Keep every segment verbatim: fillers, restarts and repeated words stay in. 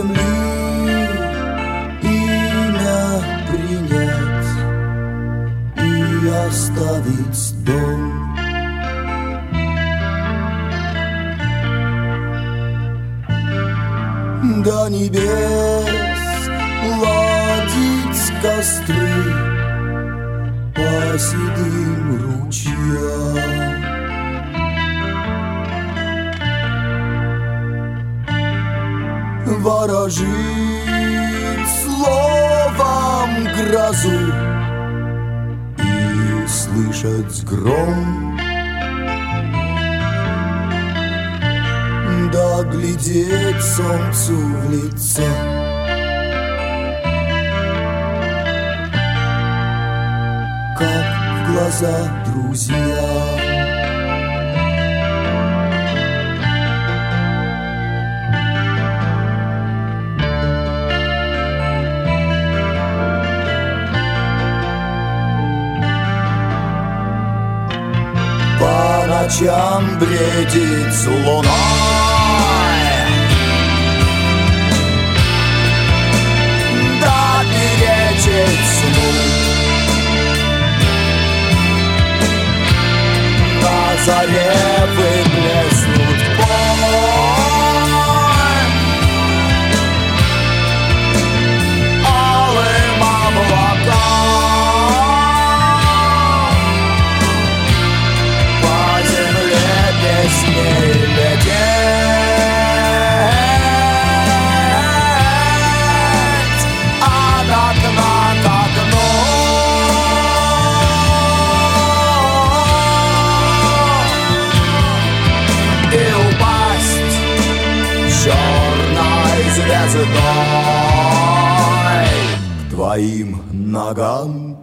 земли имя принять и оставить дом. До небес ладить костры по седым ручьям. Ворожить словом грозу и услышать гром, да глядеть солнцу в лицо. Как в глаза друзья. По ночам бредит с луной, да перечит сну. На заре выплеснут бой алым облакам. Песней лететь от окна к окну. И упасть черной звездой к твоим ногам.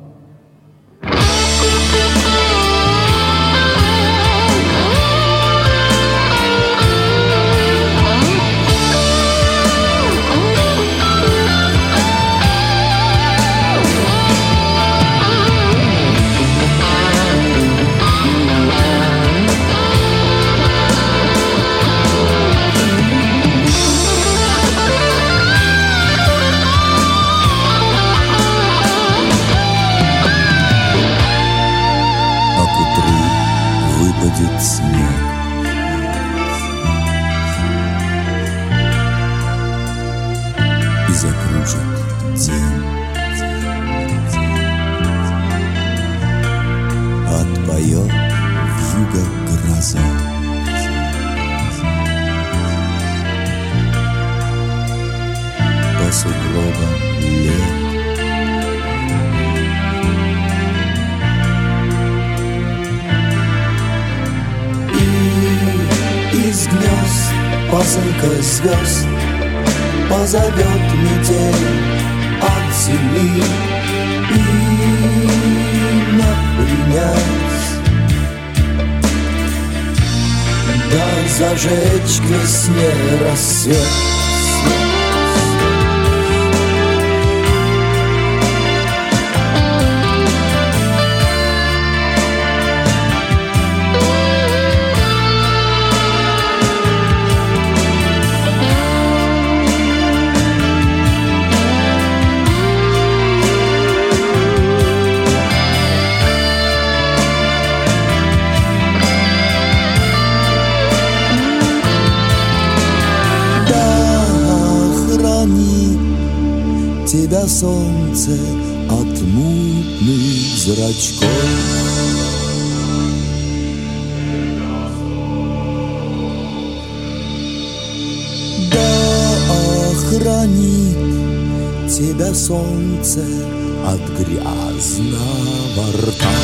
Выпадет снег, и закружит день. Отпоет вьюга гроза. По сугробам лет из гнезд пасынка звезд позовет метель от земли. Имя принять, да зажечь к весне рассвет. Тебя солнце от мутных зрачков. Да охранит тебя солнце от грязного рта.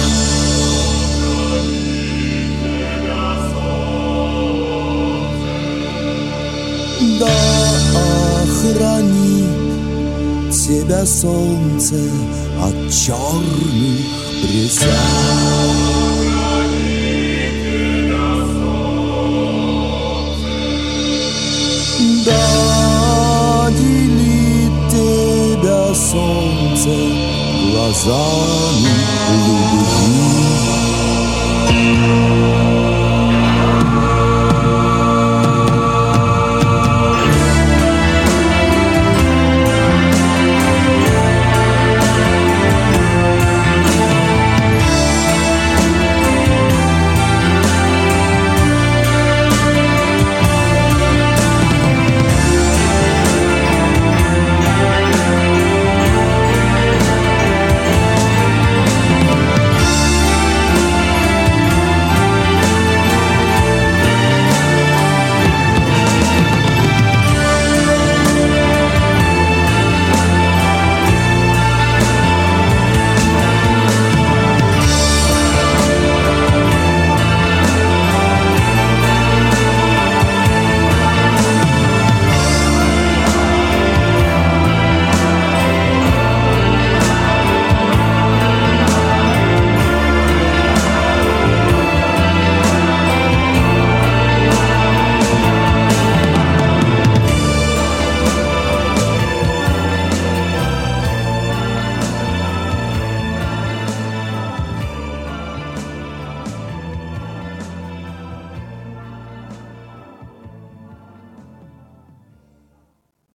Да охранит тебя солнце от черных присяг. Да делит тебя солнце глазами любви.